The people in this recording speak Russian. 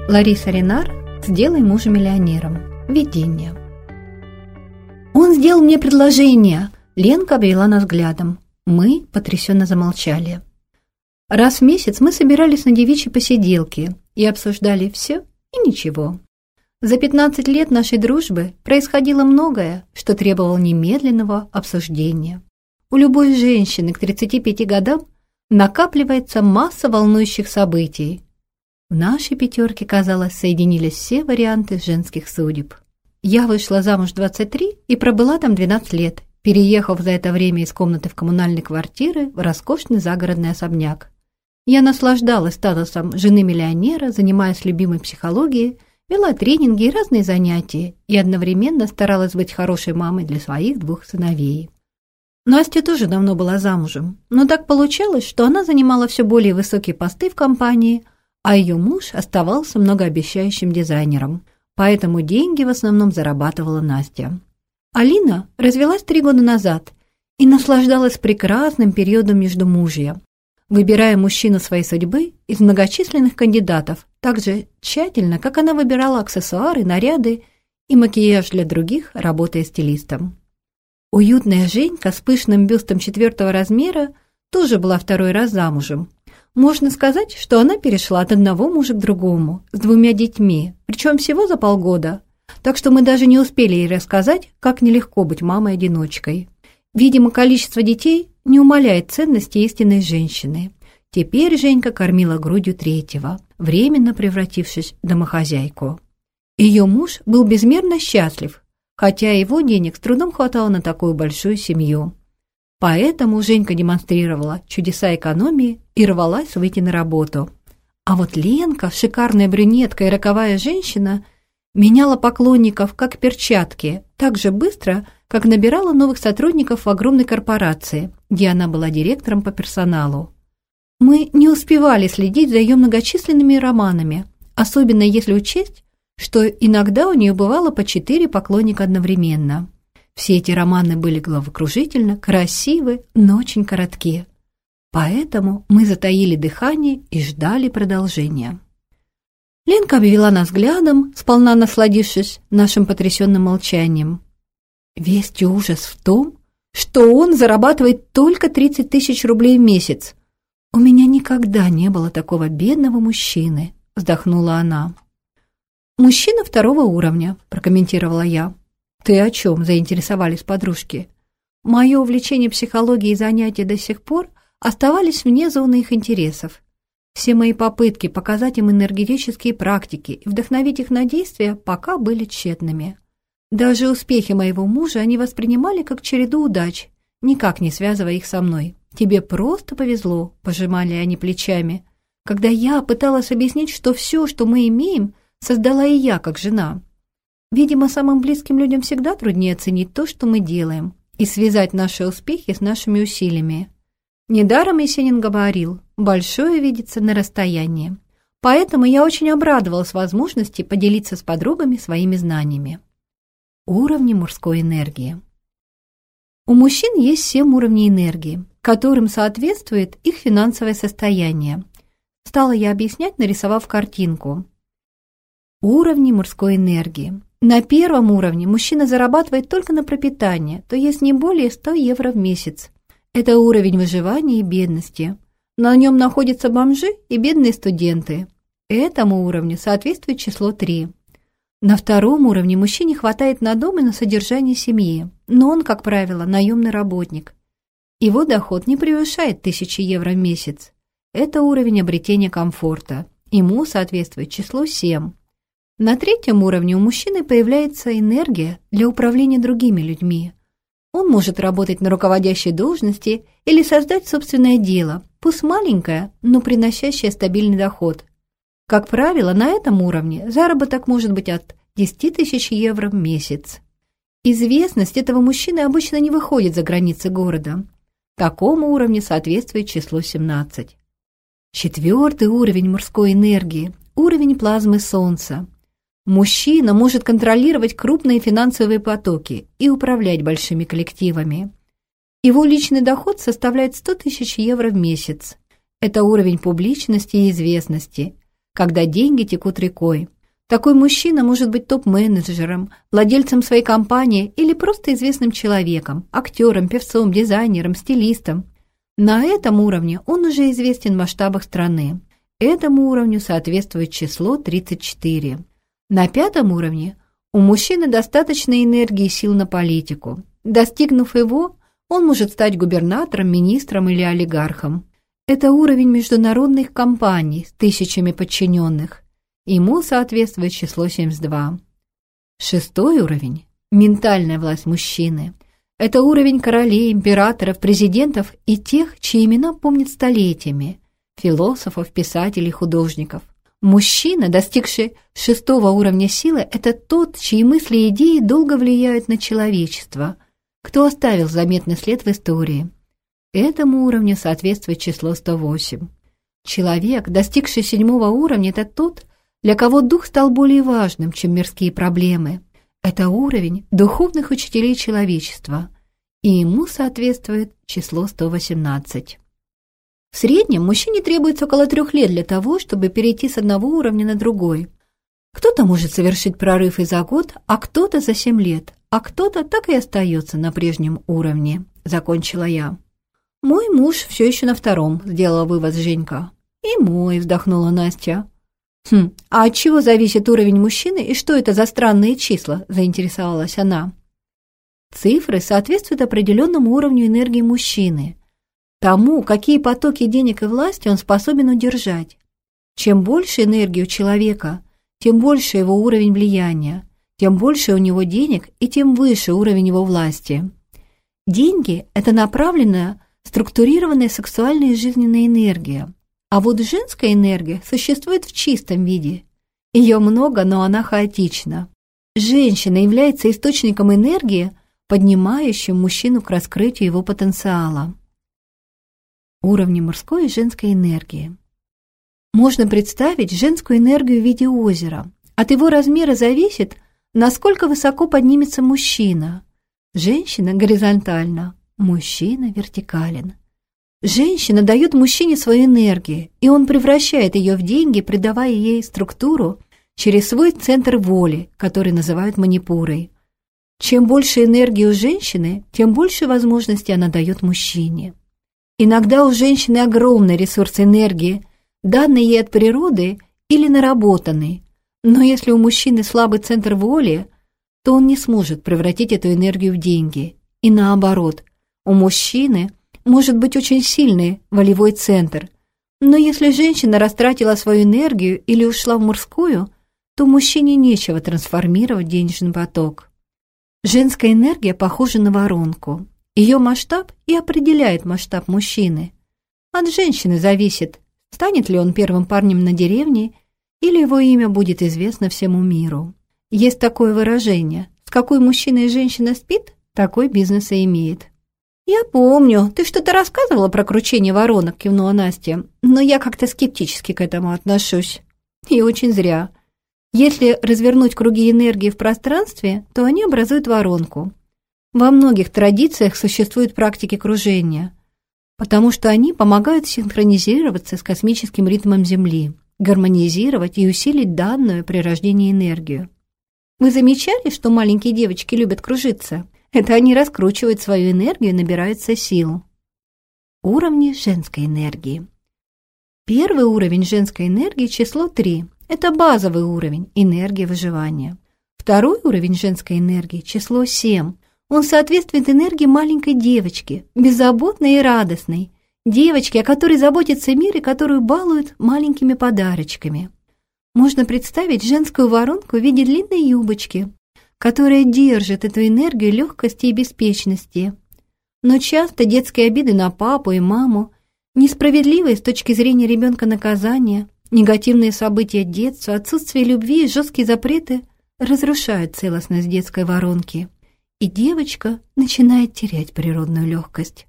Лариса Ренар «Сделай мужа миллионером». Введение. «Он сделал мне предложение!» Ленка обвела нас взглядом. Мы потрясенно замолчали. Раз в месяц мы собирались на девичьи посиделки и обсуждали все и ничего. За 15 лет нашей дружбы происходило многое, что требовало немедленного обсуждения. У любой женщины к 35 годам накапливается масса волнующих событий. В нашей пятерке, казалось, соединились все варианты женских судеб. Я вышла замуж в 23 и пробыла там 12 лет, переехав за это время из комнаты в коммунальной квартиры в роскошный загородный особняк. Я наслаждалась статусом жены миллионера, занимаясь любимой психологией, вела тренинги и разные занятия и одновременно старалась быть хорошей мамой для своих 2 сыновей. Настя тоже давно была замужем, но так получалось, что она занимала все более высокие посты в компании, а ее муж оставался многообещающим дизайнером, поэтому деньги в основном зарабатывала Настя. Алина развелась 3 года назад и наслаждалась прекрасным периодом междумужья, выбирая мужчину своей судьбы из многочисленных кандидатов, так же тщательно, как она выбирала аксессуары, наряды и макияж для других, работая стилистом. Уютная Женька с пышным бюстом 4 размера тоже была 2-й раз замужем. Можно сказать, что она перешла от одного мужа к другому, с 2 детьми, причем всего за полгода. Так что мы даже не успели ей рассказать, как нелегко быть мамой-одиночкой. Видимо, количество детей не умаляет ценности истинной женщины. Теперь Женька кормила грудью 3-го, временно превратившись в домохозяйку. Ее муж был безмерно счастлив, хотя его денег с трудом хватало на такую большую семью. Поэтому Женька демонстрировала чудеса экономии и рвалась выйти на работу. А вот Ленка, шикарная брюнетка и роковая женщина, меняла поклонников как перчатки, так же быстро, как набирала новых сотрудников в огромной корпорации, где она была директором по персоналу. Мы не успевали следить за ее многочисленными романами, особенно если учесть, что иногда у нее бывало по 4 поклонника одновременно. Все эти романы были головокружительно, красивы, но очень короткие. Поэтому мы затаили дыхание и ждали продолжения. Ленка обвела нас взглядом, сполна насладившись нашим потрясенным молчанием. Весь ужас в том, что он зарабатывает только 30 000 рублей в месяц. У меня никогда не было такого бедного мужчины, вздохнула она. Мужчина 2-го уровня, прокомментировала я. «Ты о чем?» – заинтересовались подружки. Мое увлечение психологией и занятия до сих пор оставались вне зоны их интересов. Все мои попытки показать им энергетические практики и вдохновить их на действия пока были тщетными. Даже успехи моего мужа они воспринимали как череду удач, никак не связывая их со мной. «Тебе просто повезло», – пожимали они плечами, когда я пыталась объяснить, что все, что мы имеем, создала и я как жена. Видимо, самым близким людям всегда труднее оценить то, что мы делаем, и связать наши успехи с нашими усилиями. Недаром Есенин говорил: «Большое видится на расстоянии». Поэтому я очень обрадовалась возможности поделиться с подругами своими знаниями. Уровни мужской энергии. У мужчин есть 7 уровней энергии, которым соответствует их финансовое состояние. Стала я объяснять, нарисовав картинку. Уровни мужской энергии. На 1-м уровне мужчина зарабатывает только на пропитание, то есть не более 100 евро в месяц. Это уровень выживания и бедности. На нем находятся бомжи и бедные студенты. Этому уровню соответствует число 3. На 2-м уровне мужчине хватает на дом и на содержание семьи, но он, как правило, наемный работник. Его доход не превышает 1000 евро в месяц. Это уровень обретения комфорта. Ему соответствует число 7. На 3-м уровне у мужчины появляется энергия для управления другими людьми. Он может работать на руководящей должности или создать собственное дело, пусть маленькое, но приносящее стабильный доход. Как правило, на этом уровне заработок может быть от 10 000 евро в месяц. Известность этого мужчины обычно не выходит за границы города. Такому уровню соответствует число 17. 4-й уровень мужской энергии – уровень плазмы Солнца. Мужчина может контролировать крупные финансовые потоки и управлять большими коллективами. Его личный доход составляет 100 000 евро в месяц. Это уровень публичности и известности. когда деньги текут рекой. Такой мужчина может быть топ-менеджером, владельцем своей компании или просто известным человеком, актером, певцом, дизайнером, стилистом. На этом уровне он уже известен в масштабах страны. Этому уровню соответствует число 34. На 5-м уровне у мужчины достаточно энергии и сил на политику. Достигнув его, он может стать губернатором, министром или олигархом. Это уровень международных компаний с тысячами подчиненных. Ему соответствует число 72. 6-й уровень – ментальная власть мужчины. Это уровень королей, императоров, президентов и тех, чьи имена помнят столетиями – философов, писателей, художников. Мужчина, достигший 6-го уровня силы, это тот, чьи мысли и идеи долго влияют на человечество, кто оставил заметный след в истории. Этому уровню соответствует число 108. Человек, достигший 7-го уровня, это тот, для кого дух стал более важным, чем мирские проблемы. Это уровень духовных учителей человечества, и ему соответствует число 118. В среднем мужчине требуется около 3 лет для того, чтобы перейти с одного уровня на другой. Кто-то может совершить прорыв и за год, а кто-то за 7 лет, а кто-то так и остается на прежнем уровне, закончила я. «Мой муж все еще на 2-м», сделала вывод Женька. «И мой», вздохнула Настя. «А от чего зависит уровень мужчины и что это за странные числа?» – заинтересовалась она. Цифры соответствуют определенному уровню энергии мужчины, тому, какие потоки денег и власти он способен удержать. Чем больше энергии у человека, тем больше его уровень влияния, тем больше у него денег и тем выше уровень его власти. Деньги – это направленная, структурированная сексуальная и жизненная энергия. А вот женская энергия существует в чистом виде. Ее много, но она хаотична. Женщина является источником энергии, поднимающим мужчину к раскрытию его потенциала. Уровни мужской и женской энергии. Можно представить женскую энергию в виде озера. От его размера зависит, насколько высоко поднимется мужчина. Женщина горизонтально, мужчина вертикален. Женщина дает мужчине свою энергию, и он превращает ее в деньги, придавая ей структуру через свой центр воли, который называют манипурой. Чем больше энергии у женщины, тем больше возможностей она дает мужчине. Иногда у женщины огромный ресурс энергии, данный ей от природы или наработанный, но если у мужчины слабый центр воли, то он не сможет превратить эту энергию в деньги. И наоборот, у мужчины может быть очень сильный волевой центр, но если женщина растратила свою энергию или ушла в мужскую, то мужчине нечего трансформировать денежный поток. Женская энергия похожа на воронку. Ее масштаб и определяет масштаб мужчины. От женщины зависит, станет ли он первым парнем на деревне или его имя будет известно всему миру. Есть такое выражение: с какой мужчина и женщина спит, такой бизнес и имеет. «Я помню, ты что-то рассказывала про кручение воронок», — кивнула Настя, «но я как-то скептически к этому отношусь. И очень зря. Если развернуть круги энергии в пространстве, то они образуют воронку. Во многих традициях существуют практики кружения, потому что они помогают синхронизироваться с космическим ритмом Земли, гармонизировать и усилить данную при рождении энергию. Вы замечали, что маленькие девочки любят кружиться? Это они раскручивают свою энергию и набираются сил. Уровни женской энергии. Первый уровень женской энергии – число 3. Это базовый уровень энергии выживания. Второй уровень женской энергии – число 7. Он соответствует энергии маленькой девочки, беззаботной и радостной. Девочки, о которой заботится мир и которую балуют маленькими подарочками. Можно представить женскую воронку в виде длинной юбочки, которая держит эту энергию легкости и беспечности. Но часто детские обиды на папу и маму, несправедливые с точки зрения ребенка наказания, негативные события детства, отсутствие любви и жесткие запреты разрушают целостность детской воронки, и девочка начинает терять природную легкость.